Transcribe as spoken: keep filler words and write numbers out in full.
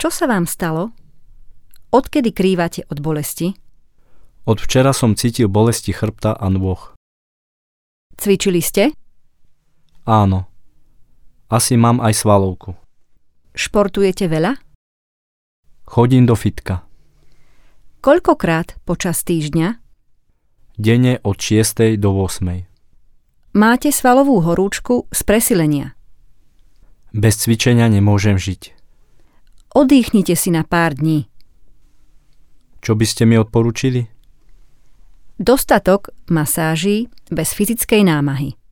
Čo sa vám stalo? Odkedy krývate od bolesti? Od včera som cítil bolesti chrbta a nôh. Cvičili ste? Áno. Asi mám aj svalovku. Športujete veľa? Chodím do fitka. Koľkokrát počas týždňa? Denne od šiestej do ôsmej. Máte svalovú horúčku z presilenia. Bez cvičenia nemôžem žiť. Odýchnite si na pár dní. Čo by ste mi odporúčili? Dostatok masáží bez fyzickej námahy.